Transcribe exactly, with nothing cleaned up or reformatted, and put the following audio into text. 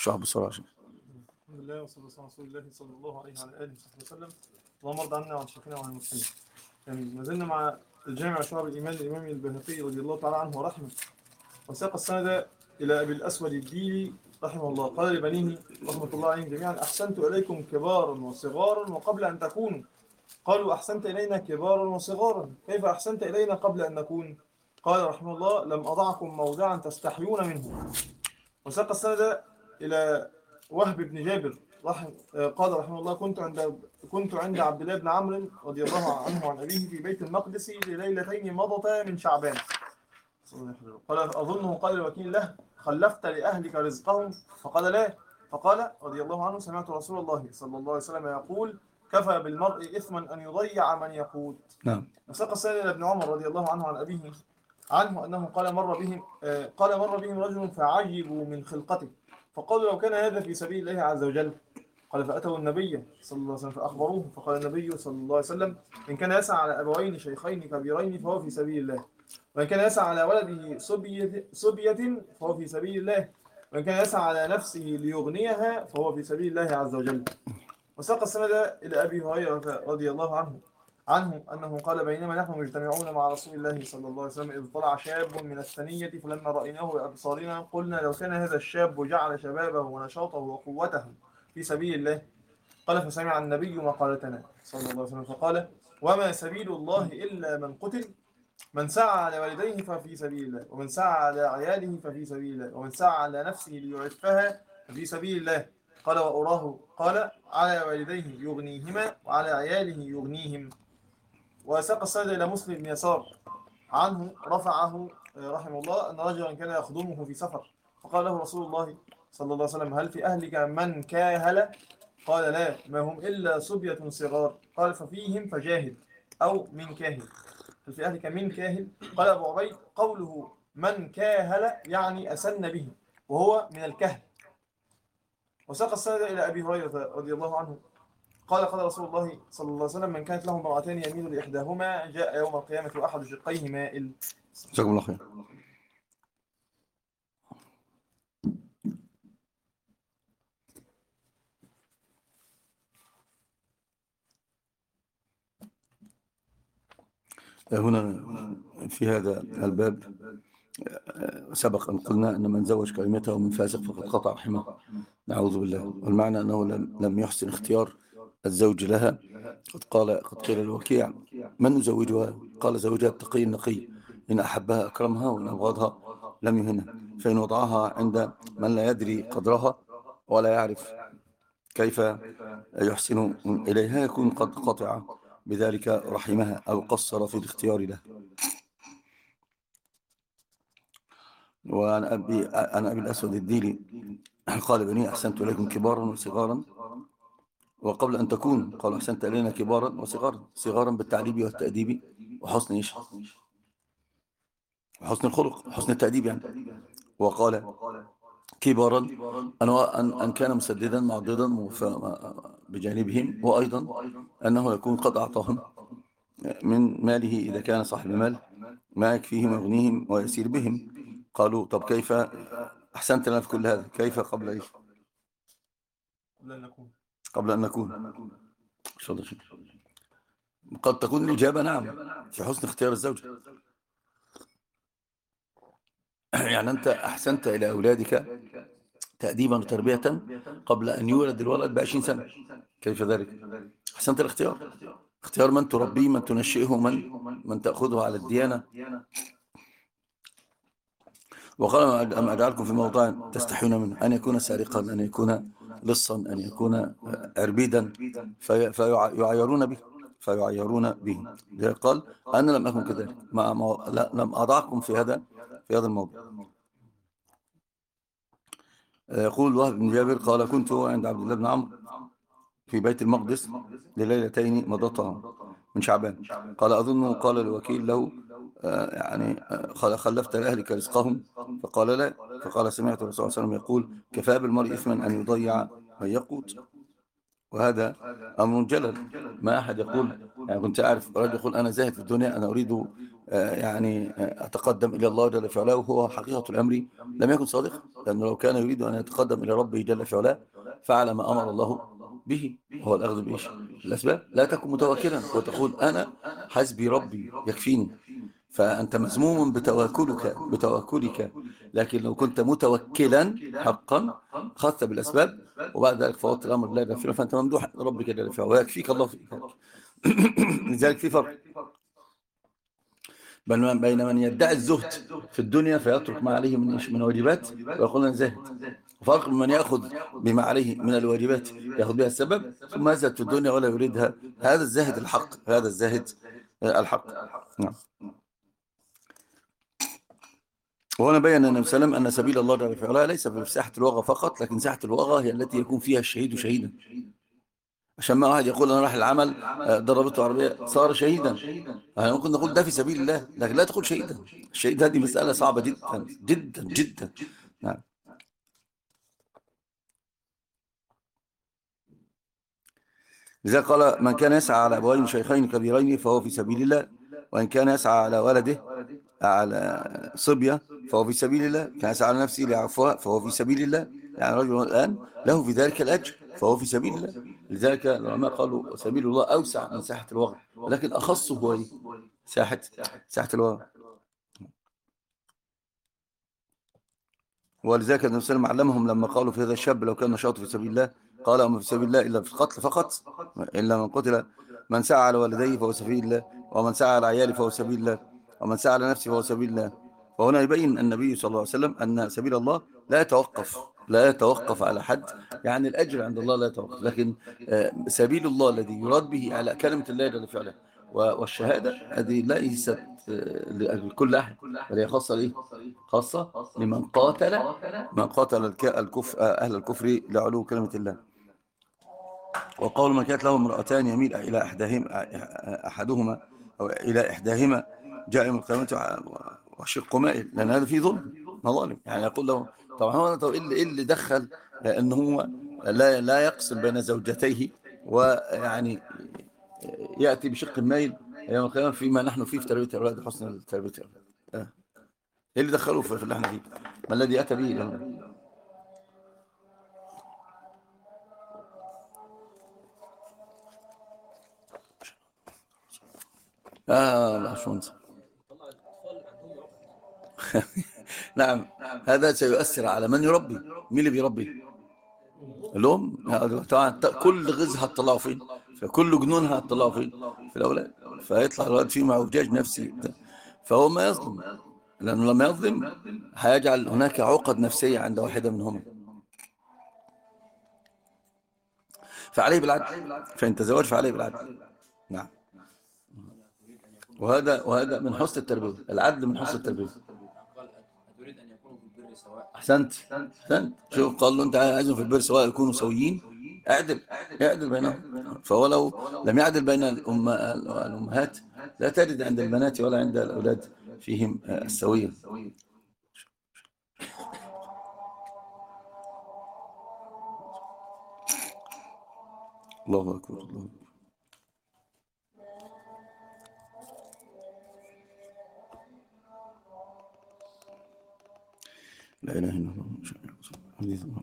الشعب بسرعة. الحمد لله والصلاة والسلام على رسول الله صلى الله عليه وعلى آله وصحبه وسلم. اللهم ارض عنا وعن شيخنا وعن المسلمين. يعني ما زلنا مع الجامع شعب الإيمان الإمام البيهقي رضي الله تعالى عنه ورحمه، وساق السند إلى أبي الأسود الديلي رحمه الله، قال لبنيه رحمة الله عليهم جميعا: أحسنت إليكم كبارا وصغارا وقبل أن تكونوا. قالوا: أحسنت إلينا كبارا وصغارا، كيف أحسنت إلينا قبل أن نكون؟ قال رحمه الله: لم أضعكم موضعا تستحيون منه. وساق السند إلى وهب بن جابر رحم قال رحمه الله: كنت عند كنت عند عبد الله بن عمرو رضي الله عنه وعن أبيه في بيت المقدس لليلتين مضتا من شعبان. قال: أظنه قال الوكيل له: خلفت لأهلك رزقهم؟ فقال: لا. فقال رضي الله عنه: سمعت رسول الله صلى الله عليه وسلم يقول: كفى بالمرء إثما أن يضيع من يقود. نعم. وساق السند إلى ابن عمر رضي الله عنه عن أبيه عنه أنه قال مر بهم قال مر بهم رجل فعجبوا من خلقته، فقالوا: لو كان هذا في سبيل الله عز وجل. قال: فأتوا النبي صلى الله عليه وسلم فأخبروه، فقال النبي صلى الله عليه وسلم: إن كان يسعى على أبوين شيخين كبيرين فهو في سبيل الله، وإن كان يسعى على ولده صبية, صبية فهو في سبيل الله، وإن كان يسعى على نفسه ليغنيها فهو في سبيل الله عز وجل. وساق السند إلى أبي هريرة رضي الله عنه عنه أنه قال: بينما نحن مجتمعون مع رسول الله صلى الله عليه وسلم إذ طلع شاب من الثنية، فلما رأيناه بأبصارنا قلنا: لو كان هذا الشاب جعل شبابه ونشاطه وقوته في سبيل الله. قال: فسمع النبي مقالتنا صلى الله عليه وسلم فقال: وما سبيل الله إلا من قتل، من سعى على والديه ففي سبيل الله، ومن سعى على عياله ففي سبيل الله، ومن سعى على نفسه ليعفها ففي سبيل الله. قال: وأراه قال: على والديه يغنيهما وعلى عياله يغنيهم. وساق السند إلى مسلم بن يسار عنه رفعه رحمه الله أن رجلا كان يخدمه في سفر، فقال له رسول الله صلى الله عليه وسلم: هل في أهلك من كاهل؟ قال: لا، ما هم إلا صبية صغار. قال: ففيهم فجاهد أو من كاهل. هل في أهلك من كاهل؟ قال أبو عبيد: قوله من كاهل يعني أسن به، وهو من الكهل. وساق السند إلى أبي هريرة رضي الله عنه قال: قال رسول الله صلى الله عليه وسلم: من كانت له امرأتان يميل لإحداهما جاء يوم القيامة وأحد شقيه مائل. جزاكم الله خير. هنا في هذا الباب سبق أن قلنا أن من زوج كلمته من فاسق فقد قطع رحمه، نعوذ بالله. والمعنى أنه لم يحسن اختيار الزوج لها. قد قال قد قيل الوكيع: من نزوجها؟ قال: زوجها التقي النقي، إن أحبها أكرمها وإن أبغضها لم يهنها، فإن وضعها عند من لا يدري قدرها ولا يعرف كيف يحسن إليها يكون قد قطع بذلك رحمها أو قصر في الاختيار له. وعن أبي, عن أبي الأسود الديلي قال: بني أحسنت إليكم كبارا وصغارا وقبل أن تكون. قال: أحسنت إلينا كبارا وصغارا، صغارا بالتعليب والتأديب وحسن إيش وحسن الخلق وحسن التأديب يعني. وقال: كبارا أن أن كان مسددا معضدا بجانبهم، وأيضا أنه يكون قد أعطاهم من ماله إذا كان صاحب المال ما يكفيهم ويغنيهم ويسير بهم. قالوا: طب كيف أحسنت لنا في كل هذا، كيف قبل إيش قبل أن نكون؟ قد تكون الإجابة نعم في حسن اختيار الزوجة. يعني أنت أحسنت إلى أولادك تأديبا وتربية قبل أن يولد الولد بعشرين سنة، كيف ذلك؟ أحسنت الاختيار، اختيار من تربيه، من تنشئه، من من تأخذه على الديانة. وقال: أم أجعلكم في موضع تستحيون منه، أن يكون سارقا، أن يكون لصا، أن يكون عربيدا فيعيرون به فيعيرون به. قال: أنا لم أكن كذلك، ما ما لا لم أضعكم في هذا في هذا الموضوع. يقول وهب بن جابر قال: كنت عند عبد الله بن عمرو في بيت المقدس لليلتين مضتا من شعبان. قال: أظنه قال الوكيل له: آه يعني آه خلفت لأهلك رزقهم؟ فقال: لا. فقال: سمعت الرسول صلى الله عليه وسلم يقول: كفى بالمرء إثما أن يضيع من يقوت. وهذا أمر جلل، ما أحد يقول. يعني كنت أعرف رجل يقول: أنا زاهد في الدنيا، أنا أريد يعني أتقدم إلى الله جل في علاه وهو حقيقة الأمر لم يكن صادقا، لأنه لو كان يريد أن يتقدم إلى ربه جل في علاه فعل ما أمر الله به، هو الأخذ بإيش الأسباب. لا تكن متوكلا وتقول أنا حسبي ربي يكفيني، فأنت مذموم بتوكلك بتوكلك لكن لو كنت متوكلا حقا أخذت بالأسباب وبعد ذلك فوضت الأمر لله جل في علاه فأنت ممدوح ربك جل في علاه ويكفيك الله فيك. لذلك في فرق بين من يدعي الزهد في الدنيا فيترك ما عليه من من واجبات ويقول انا زاهد، وفرق من يأخذ بما عليه من الواجبات يأخذ بها السبب ثم يزهد في الدنيا ولا يريدها، هذا الزاهد الحق، هذا الزاهد الحق. نعم. وهنا بين النبي صلى الله عليه وسلم أن سبيل الله جل في علاه ليس في ساحة الوغى فقط، لكن ساحة الوغى هي التي يكون فيها الشهيد شهيدا. عشان ما واحد يقول أنا راح العمل ضربته عربية صار شهيدا، يعني ممكن نقول ده في سبيل الله لكن لا تقول شهيدا. الشهيد هذه مسألة صعبة جدا جدا جدا. نعم. لذلك قال من كان يسعى على أبوين شيخين كبيرين فهو في سبيل الله، وإن كان يسعى على ولده على صبية فهو في سبيل الله، كان يسعى على نفسه ليعفوها فهو في سبيل الله. يعني رجل الآن له في ذلك الأجر فهو في سبيل الله. لذلك العلماء قالوا سبيل الله أوسع من ساحة الوغى، ولكن أخصه هو إيه؟ ساحة ساحة الوغى. ولذلك النبي صلى الله عليه وسلم علمهم لما قالوا في هذا الشاب لو كان نشاطه في سبيل الله قال أما في سبيل الله إلا في القتل فقط، إلا من قتل من سعى على والديه فهو سبيل الله، ومن سعى على عياله فهو سبيل الله، ومن سعى على نفسه فهو سبيل الله. فهنا يبين النبي صلى الله عليه وسلم أن سبيل الله لا يتوقف لا يتوقف على حد، يعني الأجر عند الله لا يتوقف، لكن سبيل الله الذي يراد به على كلمة الله جل في علاه والشهادة هذه ليست لكل أحد، بل هي خاصة ليه؟ خاصة لمن قاتل من قاتل الكفر أهل الكفر لعلو كلمة الله. وقول من كانت له امرأتان يميل إلى إحداهما أحدهما أو إلى إحداهما جاء يوم القيامة وشق مائل، لأن هذا فيه ظلم مظالم. يعني يقول له طبعا هو طب إيه اللي دخل أنه هو لا لا يقسم بين زوجتيه ويعني يأتي بشق مائل يوم القيامة فيما نحن فيه في تربية الأولاد حسن التربية الأولاد. آه. ايه اللي دخلوه في اللي احنا فيه؟ ما الذي اتى به لنا؟ اه العشونس. نعم. هذا سيؤثر على من يربي. مين اللي بيربي؟ الام. طبعا كل غزها هتطلعوا فين؟ فكل جنونها هتطلعوا فين؟ في الاولاد. فيطلع الولد فيه معوجاج نفسي، فهو ما يظلم، لانه لما يظلم هيجعل هناك عقد نفسيه عند واحده منهم، فعليه بالعدل، فإن تزوج فعليه بالعدل. نعم. وهذا وهذا من حسن التربية، العدل من حسن التربية. أحسنت أحسنت. شوف قال له أنت عايزهم في البر سواء يكونوا سويين، اعدل اعدل بينهم. فهو لو لم يعدل بين الأمهات لا تجد عند البنات ولا عند الأولاد فيهم السوية. الله أكبر الله أكبر. لا إله إلا الله.